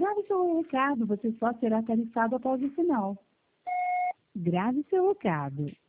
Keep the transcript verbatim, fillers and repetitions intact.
Grave seu recado, você só será tarifado após o sinal. Grave seu recado.